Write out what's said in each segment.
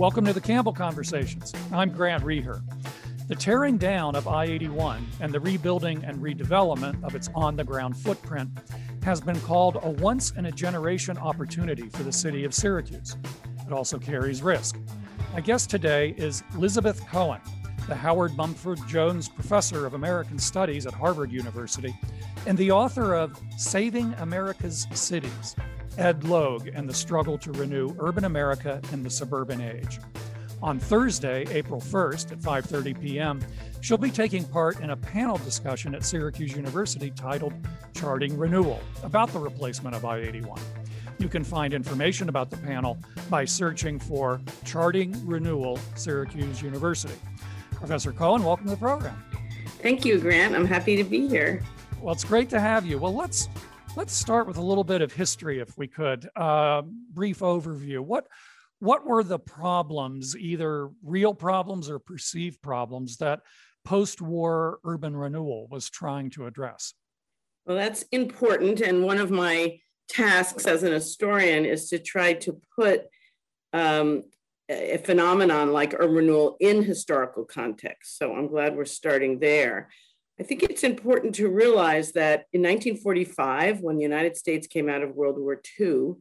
Welcome to the Campbell Conversations. I'm Grant Reher. The tearing down of I-81 and the rebuilding and redevelopment of its on-the-ground footprint has been called a once-in-a-generation opportunity for the city of Syracuse. It also carries risk. My guest today is Elizabeth Cohen, the Howard Mumford Jones Professor of American Studies at Harvard University and the author of Saving America's Cities, Ed Logue and the Struggle to Renew Urban America in the Suburban Age. On Thursday, April 1st at 5:30 p.m., she'll be taking part in a panel discussion at Syracuse University titled Charting Renewal about the replacement of I-81. You can find information about the panel by searching for Charting Renewal, Syracuse University. Professor Cohen, welcome to the program. Thank you, Grant. I'm happy to be here. Well, it's great to have you. Well, let's start with a little bit of history, if we could. Brief overview. What were the problems, either real problems or perceived problems, that post-war urban renewal was trying to address? Well, that's important. And one of my tasks as an historian is to try to put a phenomenon like urban renewal in historical context. So I'm glad we're starting there. I think it's important to realize that in 1945, when the United States came out of World War II,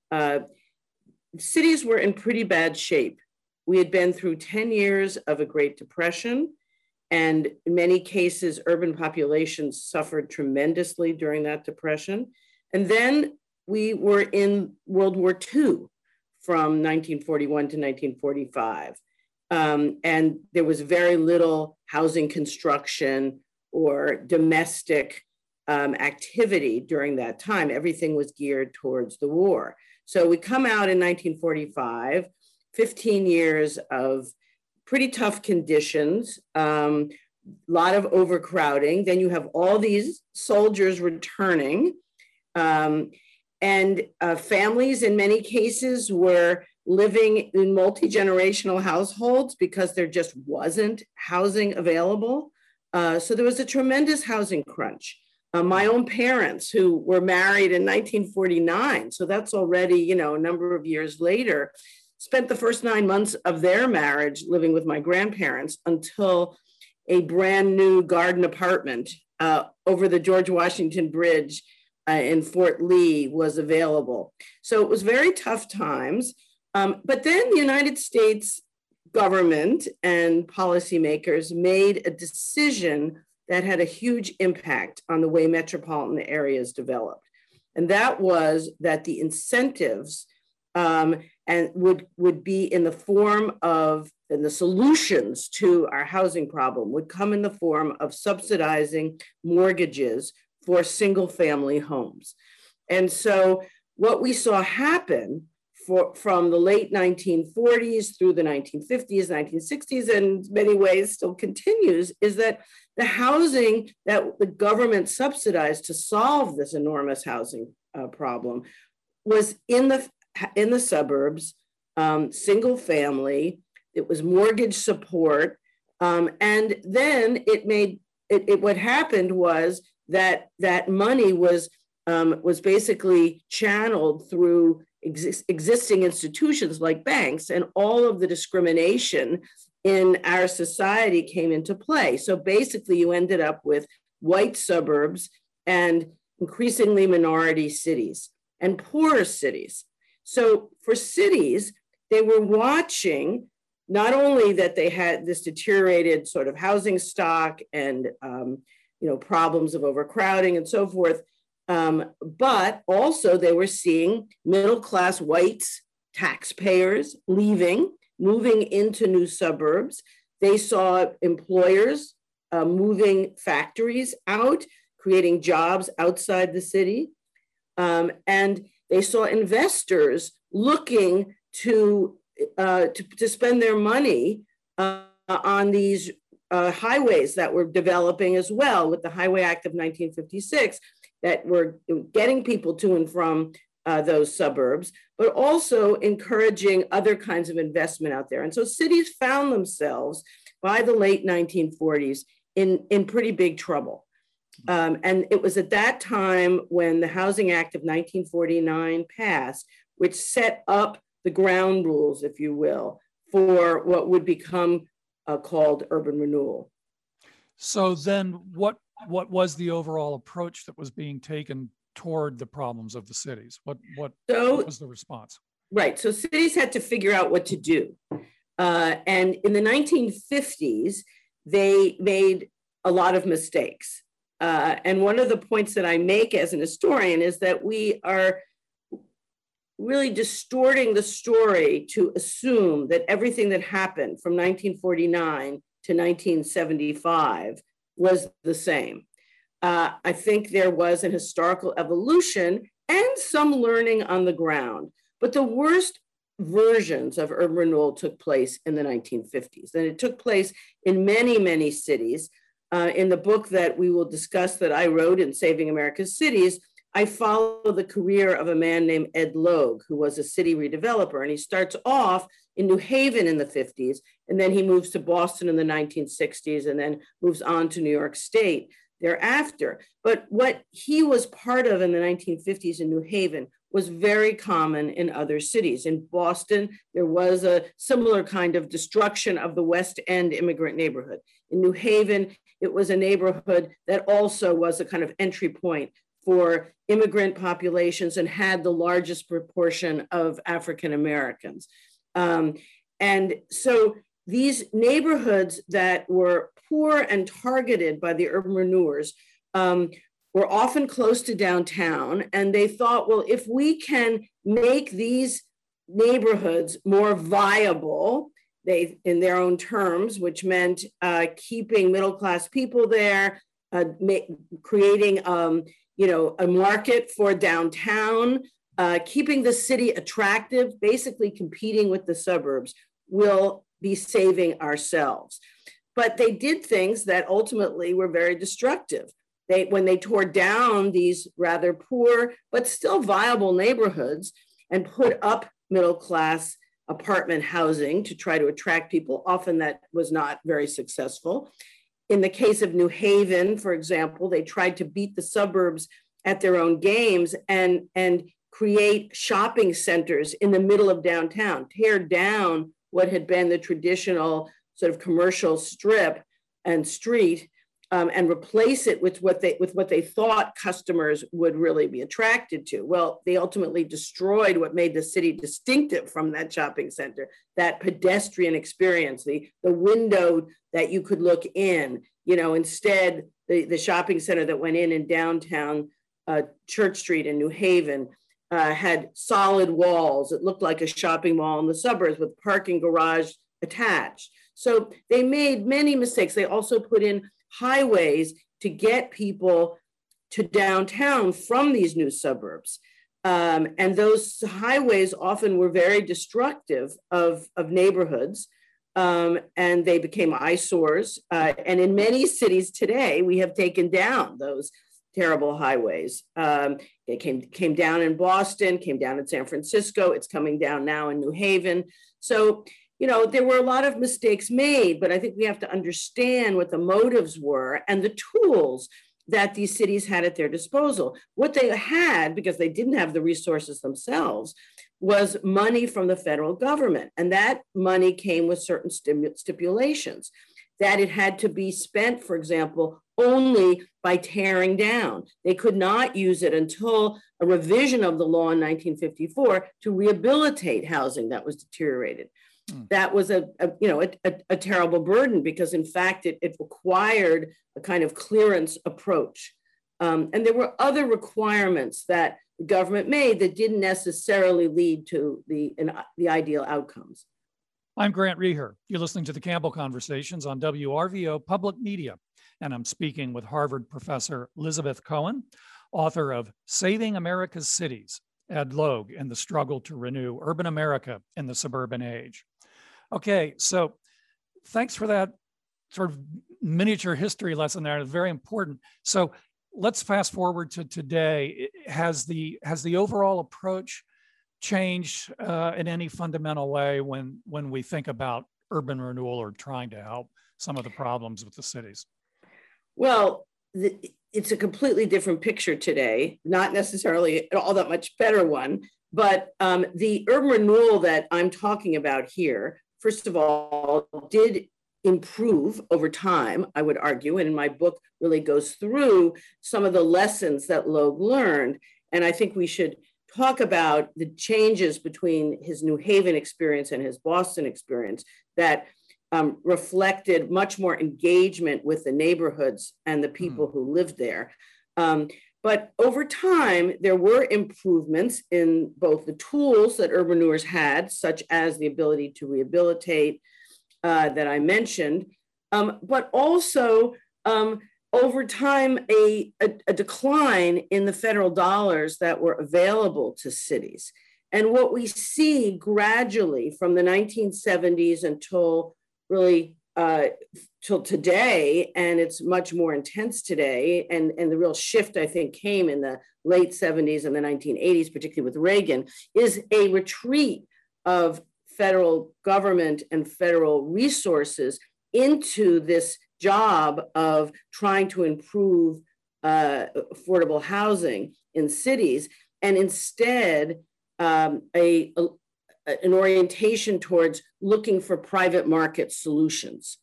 cities were in pretty bad shape. We had been through 10 years of a Great Depression, and in many cases, urban populations suffered tremendously during that depression. And then we were in World War II from 1941 to 1945. And there was very little housing construction or domestic activity during that time. Everything was geared towards the war. So we come out in 1945, 15 years of pretty tough conditions, a lot of overcrowding. Then you have all these soldiers returning, and families in many cases were living in multi-generational households because there just wasn't housing available. So there was a tremendous housing crunch. My own parents, who were married in 1949, so that's already, a number of years later, spent the first 9 months of their marriage living with my grandparents until a brand new garden apartment over the George Washington Bridge in Fort Lee was available. So it was very tough times. But then the United States government and policymakers made a decision that had a huge impact on the way metropolitan areas developed. And that was that the incentives and would be in the form of, and the solutions to our housing problem would come in the form of subsidizing mortgages for single family homes. And so what we saw happen from the late 1940s through the 1950s, 1960s, and in many ways still continues, is that the housing that the government subsidized to solve this enormous housing problem was in the suburbs, single family. It was mortgage support, and then what happened was that money was basically channeled through existing institutions like banks, and all of the discrimination in our society came into play. So basically you ended up with white suburbs and increasingly minority cities and poorer cities. So for cities, they were watching not only that they had this deteriorated sort of housing stock and problems of overcrowding and so forth, but also they were seeing middle-class whites, taxpayers moving into new suburbs. They saw employers moving factories out, creating jobs outside the city. And they saw investors looking to spend their money on these highways that were developing as well with the Highway Act of 1956 that were getting people to and from those suburbs, but also encouraging other kinds of investment out there. And so cities found themselves by the late 1940s in pretty big trouble. And it was at that time when the Housing Act of 1949 passed, which set up the ground rules, if you will, for what would become called urban renewal. So then what was the overall approach that was being taken toward the problems of the cities? What was the response? Right, so cities had to figure out what to do. And in the 1950s, they made a lot of mistakes. And one of the points that I make as an historian is that we are really distorting the story to assume that everything that happened from 1949 to 1975 was the same. I think there was an historical evolution and some learning on the ground, but the worst versions of urban renewal took place in the 1950s. And it took place in many, many cities. In the book that we will discuss that I wrote in Saving America's Cities, I follow the career of a man named Ed Logue, who was a city redeveloper. And he starts off in New Haven in the 50s, and then he moves to Boston in the 1960s, and then moves on to New York State thereafter. But what he was part of in the 1950s in New Haven was very common in other cities. In Boston, there was a similar kind of destruction of the West End immigrant neighborhood. In New Haven, it was a neighborhood that also was a kind of entry point for immigrant populations and had the largest proportion of African Americans. And so these neighborhoods that were poor and targeted by the urban renewers were often close to downtown. And they thought, well, if we can make these neighborhoods more viable, they, in their own terms, which meant keeping middle-class people there, creating a market for downtown, keeping the city attractive, basically competing with the suburbs, will be saving ourselves. But they did things that ultimately were very destructive. When they tore down these rather poor, but still viable neighborhoods and put up middle-class apartment housing to try to attract people, often that was not very successful. In the case of New Haven, for example, they tried to beat the suburbs at their own games and create shopping centers in the middle of downtown, tear down what had been the traditional sort of commercial strip and street, and replace it with what they thought customers would really be attracted to. Well, they ultimately destroyed what made the city distinctive from that shopping center, that pedestrian experience, the window that you could look in. Instead, the shopping center that went in downtown Church Street in New Haven had solid walls. It looked like a shopping mall in the suburbs with parking garage attached. So they made many mistakes. They also put in highways to get people to downtown from these new suburbs. And those highways often were very destructive of neighborhoods, and they became eyesores. And in many cities today, we have taken down those terrible highways. It came down in Boston, came down in San Francisco. It's coming down now in New Haven. So, there were a lot of mistakes made, but I think we have to understand what the motives were and the tools that these cities had at their disposal. What they had, because they didn't have the resources themselves, was money from the federal government. And that money came with certain stipulations, that it had to be spent, for example, only by tearing down. They could not use it until a revision of the law in 1954 to rehabilitate housing that was deteriorated. That was a terrible burden because, in fact, it required a kind of clearance approach. And there were other requirements that the government made that didn't necessarily lead to the ideal outcomes. I'm Grant Reher. You're listening to the Campbell Conversations on WRVO Public Media, and I'm speaking with Harvard professor Elizabeth Cohen, author of Saving America's Cities, Ed Logue and the Struggle to Renew Urban America in the Suburban Age. Okay, so thanks for that sort of miniature history lesson there. It's very important. So let's fast forward to today. Has the overall approach changed in any fundamental way when we think about urban renewal or trying to help some of the problems with the cities? Well, it's a completely different picture today, not necessarily all that much better one, but the urban renewal that I'm talking about here first of all, did improve over time, I would argue, and in my book really goes through some of the lessons that Logue learned. And I think we should talk about the changes between his New Haven experience and his Boston experience that reflected much more engagement with the neighborhoods and the people who lived there. But over time, there were improvements in both the tools that urban renewers had, such as the ability to rehabilitate that I mentioned, but also over time, a decline in the federal dollars that were available to cities. And what we see gradually from the 1970s until really till today, and it's much more intense today, and the real shift, I think, came in the late 70s and the 1980s, particularly with Reagan, is a retreat of federal government and federal resources into this job of trying to improve affordable housing in cities, and instead an orientation towards looking for private market solutions.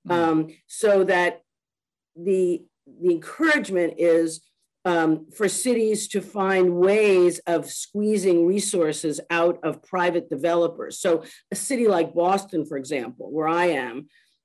So that the encouragement is for cities to find ways of squeezing resources out of private developers. So a city like Boston, for example, where I am,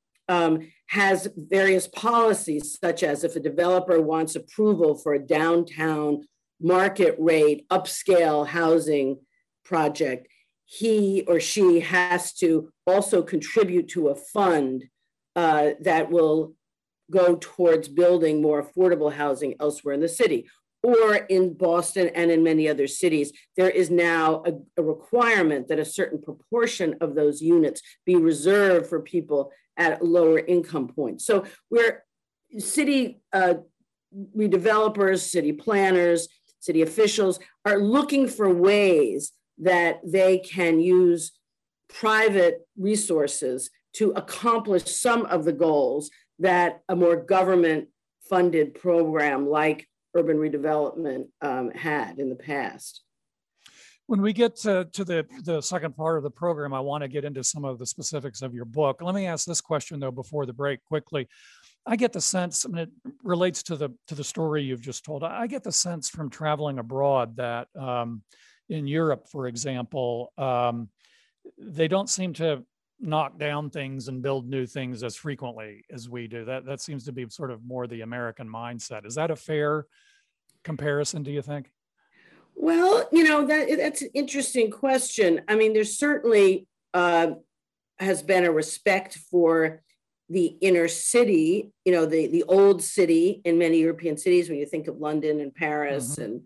has various policies, such as if a developer wants approval for a downtown market rate upscale housing project, he or she has to also contribute to a fund that will go towards building more affordable housing elsewhere in the city. Or in Boston and in many other cities, there is now a requirement that a certain proportion of those units be reserved for people at lower income points. So where city redevelopers, city planners, city officials are looking for ways that they can use private resources to accomplish some of the goals that a more government-funded program like urban redevelopment had in the past. When we get to the second part of the program, I want to get into some of the specifics of your book. Let me ask this question, though, before the break quickly. I get the sense, I mean, it relates to the story you've just told. I get the sense from traveling abroad that in Europe, for example, they don't seem to knock down things and build new things as frequently as we do. That seems to be sort of more the American mindset. Is that a fair comparison, do you think? Well, that's an interesting question. I mean, there's certainly has been a respect for the inner city, the old city in many European cities, when you think of London and Paris and,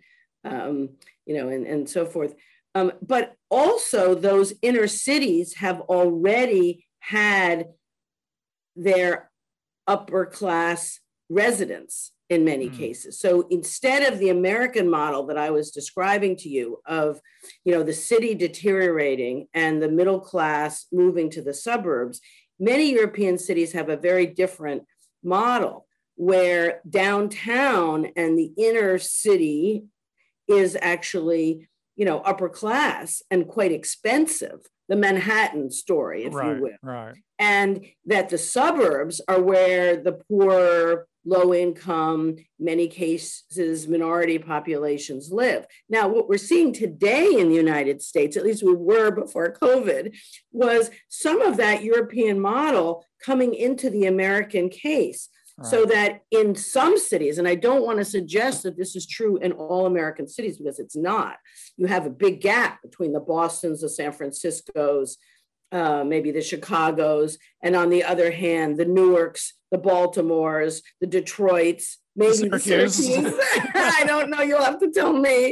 and so forth. But also those inner cities have already had their upper class residents in many cases. So instead of the American model that I was describing to you of, the city deteriorating and the middle class moving to the suburbs, many European cities have a very different model where downtown and the inner city is actually, upper class and quite expensive, the Manhattan story, if you will. Right. And that the suburbs are where the poor, low income, many cases, minority populations live. Now, what we're seeing today in the United States, at least we were before COVID, was some of that European model coming into the American case. Right. So that in some cities, and I don't want to suggest that this is true in all American cities because it's not, you have a big gap between the Bostons, the San Franciscos, maybe the Chicagos, and on the other hand, the Newarks, the Baltimores, the Detroits, maybe the Syracuse. I don't know, you'll have to tell me.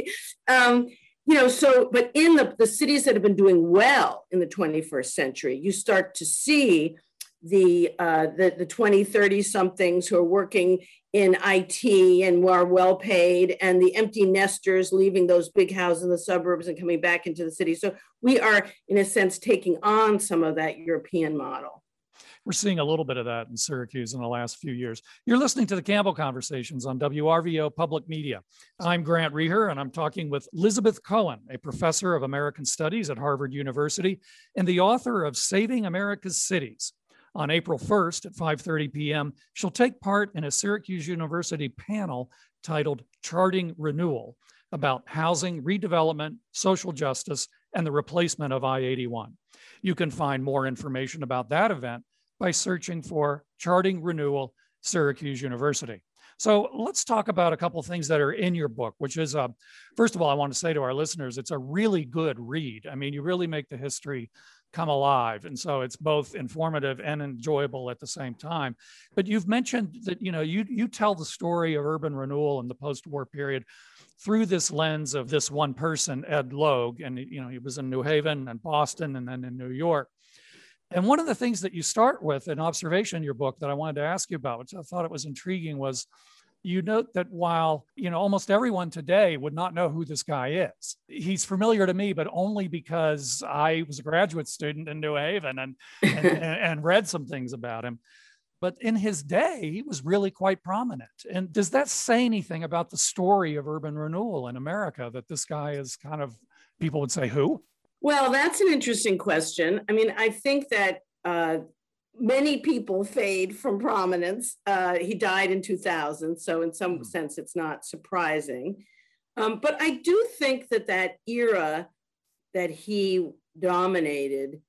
But in the cities that have been doing well in the 21st century, you start to see the 20, 30 somethings who are working in IT and who are well paid, and the empty nesters leaving those big houses in the suburbs and coming back into the city. So we are, in a sense, taking on some of that European model. We're seeing a little bit of that in Syracuse in the last few years. You're listening to the Campbell Conversations on WRVO Public Media. I'm Grant Reher, and I'm talking with Elizabeth Cohen, a professor of American Studies at Harvard University and the author of Saving America's Cities. On April 1st at 5:30 p.m., she'll take part in a Syracuse University panel titled Charting Renewal about housing, redevelopment, social justice, and the replacement of I-81. You can find more information about that event by searching for Charting Renewal, Syracuse University. So let's talk about a couple of things that are in your book, which is, first of all, I want to say to our listeners, it's a really good read. I mean, you really make the history come alive. And so it's both informative and enjoyable at the same time. But you've mentioned that, you tell the story of urban renewal in the post-war period through this lens of this one person, Ed Logue. And, he was in New Haven and Boston and then in New York. And one of the things that you start with, an observation in your book that I wanted to ask you about, which I thought it was intriguing, was you note that while, almost everyone today would not know who this guy is, he's familiar to me, but only because I was a graduate student in New Haven and read some things about him. But in his day, he was really quite prominent. And does that say anything about the story of urban renewal in America, that this guy is kind of, people would say, who? Well, that's an interesting question. I mean, I think that many people fade from prominence. He died in 2000, so in some sense, it's not surprising. But I do think that era that he dominated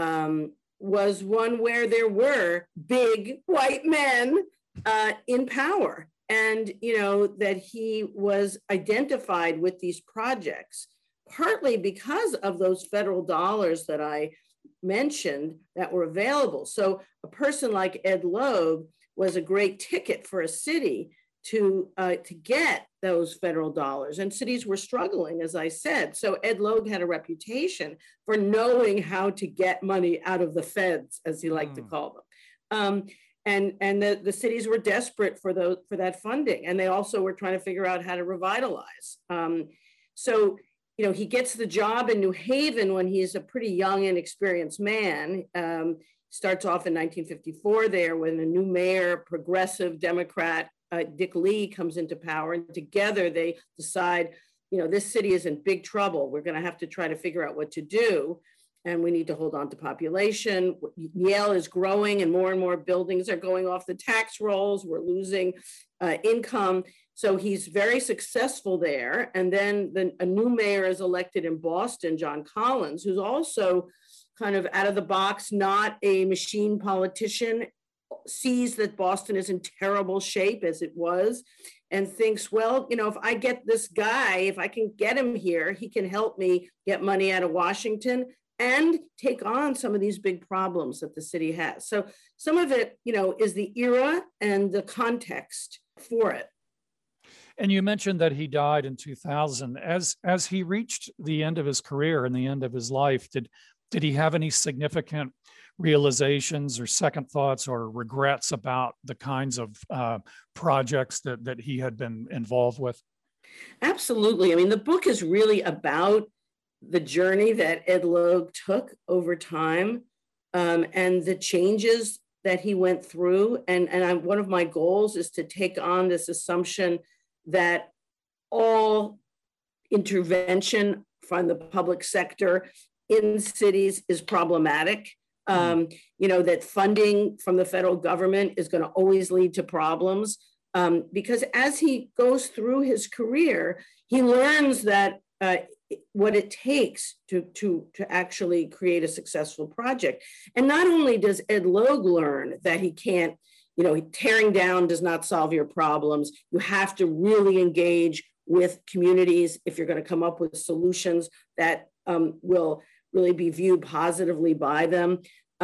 was one where there were big white men in power, and that he was identified with these projects, partly because of those federal dollars that I mentioned that were available. So a person like Ed Logue was a great ticket for a city to get those federal dollars. And cities were struggling, as I said. So Ed Logue had a reputation for knowing how to get money out of the feds, as he liked to call them. And the cities were desperate for that funding. And they also were trying to figure out how to revitalize. He gets the job in New Haven when he's a pretty young and experienced man. Starts off in 1954 there when a new mayor, progressive Democrat, Dick Lee, comes into power. And together they decide, this city is in big trouble. We're going to have to try to figure out what to do. And we need to hold on to population. Yale is growing and more buildings are going off the tax rolls. We're losing income. So he's very successful there. And then a new mayor is elected in Boston, John Collins, who's also kind of out of the box, not a machine politician, sees that Boston is in terrible shape as it was, and thinks, well, if I get this guy, if I can get him here, he can help me get money out of Washington and take on some of these big problems that the city has. So some of it, is the era and the context for it. And you mentioned that he died in 2000. As he reached the end of his career and the end of his life, did he have any significant realizations or second thoughts or regrets about the kinds of projects that he had been involved with? Absolutely. I mean, the book is really about the journey that Ed Logue took over time and the changes that he went through. And one of my goals is to take on this assumption that all intervention from the public sector in cities is problematic. That funding from the federal government is going to always lead to problems. Because as he goes through his career, he learns that what it takes to actually create a successful project. And not only does Ed Logue learn that he can't, tearing down does not solve your problems. You have to really engage with communities if you're going to come up with solutions that will really be viewed positively by them.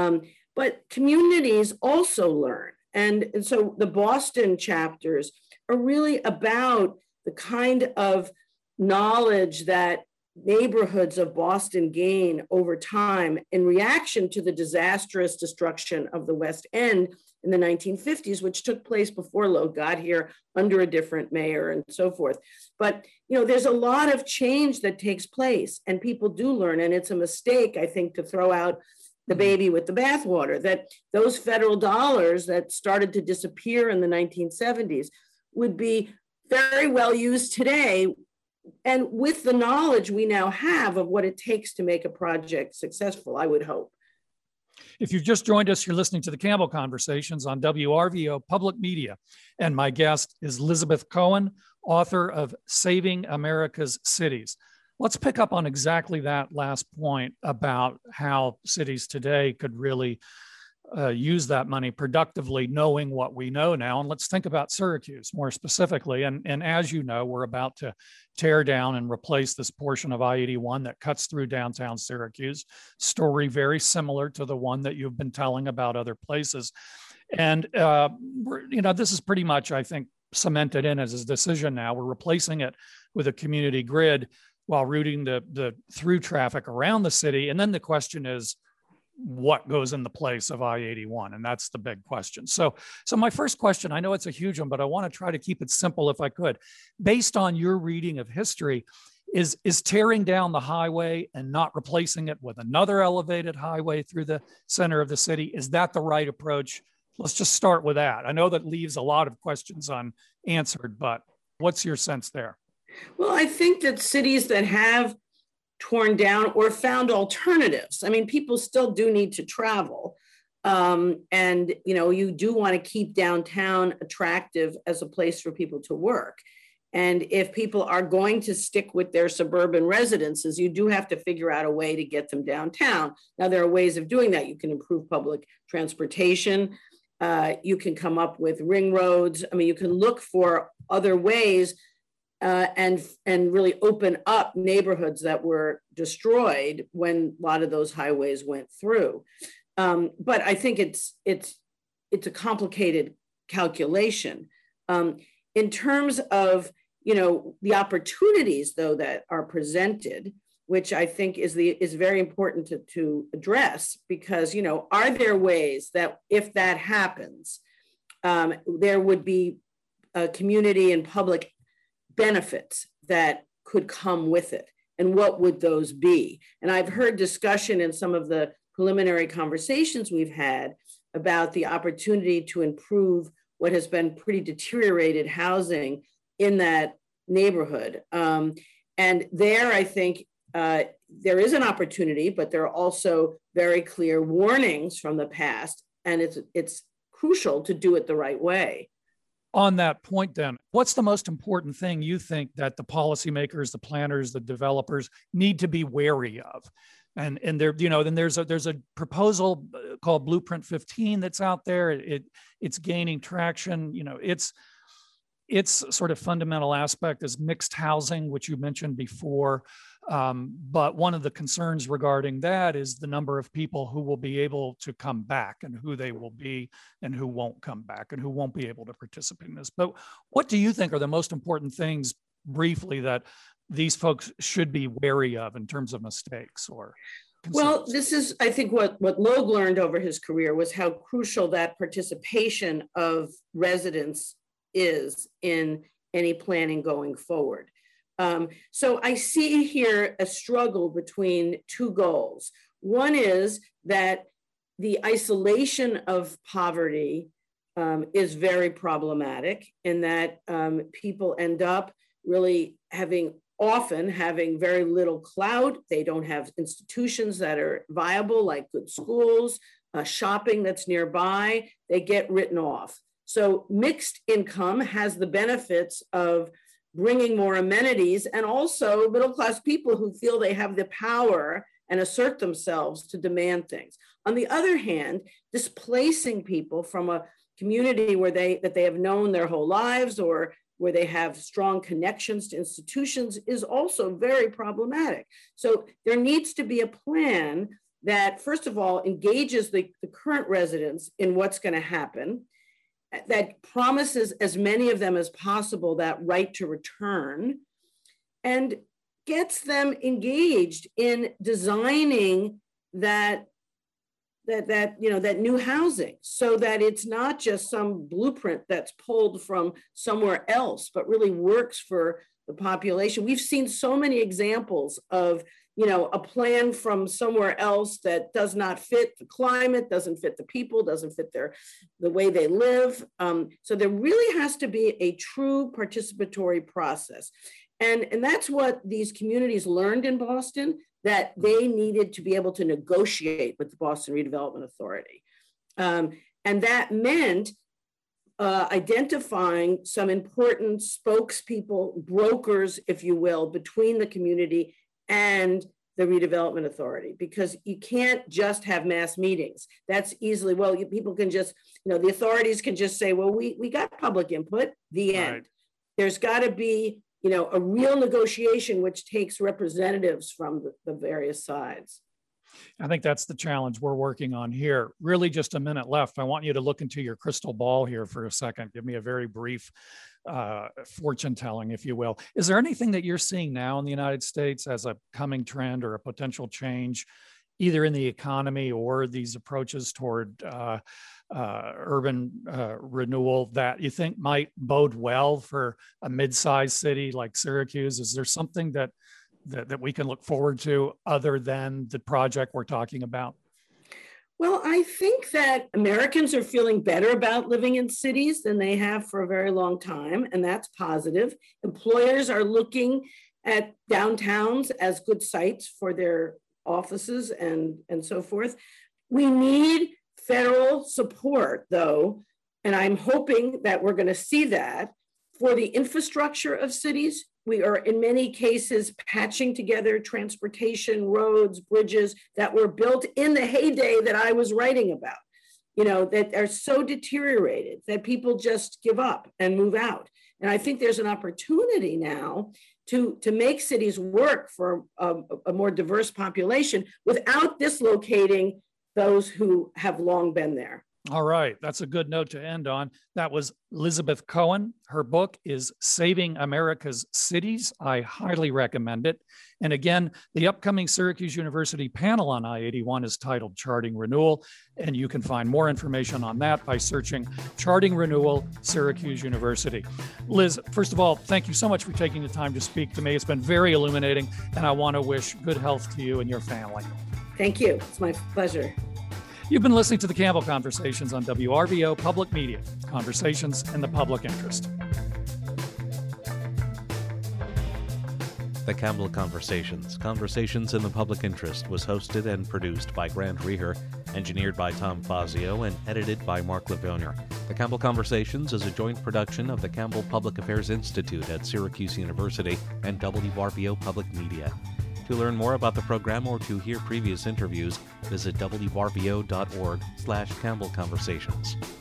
But communities also learn. And so the Boston chapters are really about the kind of knowledge that neighborhoods of Boston gain over time in reaction to the disastrous destruction of the West End in the 1950s, which took place before Logue got here under a different mayor and so forth. But, there's a lot of change that takes place and people do learn. And it's a mistake, I think, to throw out, the baby with the bathwater, that those federal dollars that started to disappear in the 1970s would be very well used today. And with the knowledge we now have of what it takes to make a project successful, I would hope. If you've just joined us, you're listening to the Campbell Conversations on WRVO Public Media. And my guest is Elizabeth Cohen, author of Saving America's Cities. Let's pick up on exactly that last point about how cities today could really use that money productively, knowing what we know now. And let's think about Syracuse more specifically. And as you know, we're about to tear down and replace this portion of I-81 that cuts through downtown Syracuse. Story very similar to the one that you've been telling about other places. And, this is pretty much, I think, cemented in as a decision now. We're replacing it with a community grid while routing the through traffic around the city. And then the question is, what goes in the place of I-81? And that's the big question. So my first question, I know it's a huge one, but I want to try to keep it simple if I could. Based on your reading of history, is tearing down the highway and not replacing it with another elevated highway through the center of the city, is that the right approach? Let's just start with that. I know that leaves a lot of questions unanswered, but what's your sense there? Well, I think that cities that have torn down or found alternatives. I mean, people still do need to travel. And, you do want to keep downtown attractive as a place for people to work. And if people are going to stick with their suburban residences, you do have to figure out a way to get them downtown. Now, there are ways of doing that. You can improve public transportation. You can come up with ring roads. I mean, you can look for other ways and really open up neighborhoods that were destroyed when a lot of those highways went through. But I think it's a complicated calculation. In terms of the opportunities, though, that are presented, which I think is very important to address, because are there ways that if that happens, there would be a community and public benefits that could come with it, and what would those be? And I've heard discussion in some of the preliminary conversations we've had about the opportunity to improve what has been pretty deteriorated housing in that neighborhood. And there, I think there is an opportunity, but there are also very clear warnings from the past, and it's crucial to do it the right way. On that point, then, what's the most important thing you think that the policymakers, the planners, the developers need to be wary of? And there, then there's a proposal called Blueprint 15 that's out there. It's gaining traction. Its sort of fundamental aspect is mixed housing, which you mentioned before. But one of the concerns regarding that is the number of people who will be able to come back, and who they will be and who won't come back and who won't be able to participate in this. But what do you think are the most important things, briefly, that these folks should be wary of in terms of mistakes or concerns? Well, this is, I think, what Loeb learned over his career was how crucial that participation of residents is in any planning going forward. So I see here a struggle between two goals. One is that the isolation of poverty is very problematic, in that people end up really often having very little clout. They don't have institutions that are viable, like good schools, shopping that's nearby. They get written off. So mixed income has the benefits of bringing more amenities, and also middle-class people who feel they have the power and assert themselves to demand things. On the other hand, displacing people from a community that they have known their whole lives, or where they have strong connections to institutions, is also very problematic. So there needs to be a plan that, first of all, engages the current residents in what's going to happen, that promises as many of them as possible that right to return, and gets them engaged in designing that new housing, so that it's not just some blueprint that's pulled from somewhere else, but really works for the population. We've seen so many examples of, you know, a plan from somewhere else that does not fit the climate, doesn't fit the people, doesn't fit the way they live. So there really has to be a true participatory process. And that's what these communities learned in Boston, that they needed to be able to negotiate with the Boston Redevelopment Authority. And that meant identifying some important spokespeople, brokers, if you will, between the community and the redevelopment authority, because you can't just have mass meetings. That's easily, well, people can just, you know, the authorities can just say, well, we got public input, the end. Right. There's got to be, you know, a real negotiation which takes representatives from the various sides. I think that's the challenge we're working on here. Really just a minute left. I want you to look into your crystal ball here for a second. Give me a very brief fortune telling, if you will. Is there anything that you're seeing now in the United States as a coming trend or a potential change, either in the economy or these approaches toward urban renewal, that you think might bode well for a mid-sized city like Syracuse? Is there something that we can look forward to other than the project we're talking about? Well, I think that Americans are feeling better about living in cities than they have for a very long time, and that's positive. Employers are looking at downtowns as good sites for their offices and so forth. We need federal support, though, and I'm hoping that we're going to see that for the infrastructure of cities. We are in many cases patching together transportation, roads, bridges that were built in the heyday that I was writing about, you know, that are so deteriorated that people just give up and move out. And I think there's an opportunity now to make cities work for a more diverse population without dislocating those who have long been there. All right. That's a good note to end on. That was Elizabeth Cohen. Her book is Saving America's Cities. I highly recommend it. And again, the upcoming Syracuse University panel on I-81 is titled Charting Renewal. And you can find more information on that by searching Charting Renewal, Syracuse University. Liz, first of all, thank you so much for taking the time to speak to me. It's been very illuminating, and I want to wish good health to you and your family. Thank you. It's my pleasure. You've been listening to the Campbell Conversations on WRVO Public Media, conversations in the public interest. The Campbell Conversations, Conversations in the Public Interest, was hosted and produced by Grant Reher, engineered by Tom Fazio, and edited by Mark Levonier. The Campbell Conversations is a joint production of the Campbell Public Affairs Institute at Syracuse University and WRVO Public Media. To learn more about the program or to hear previous interviews, visit wrvo.org/Campbell Conversations.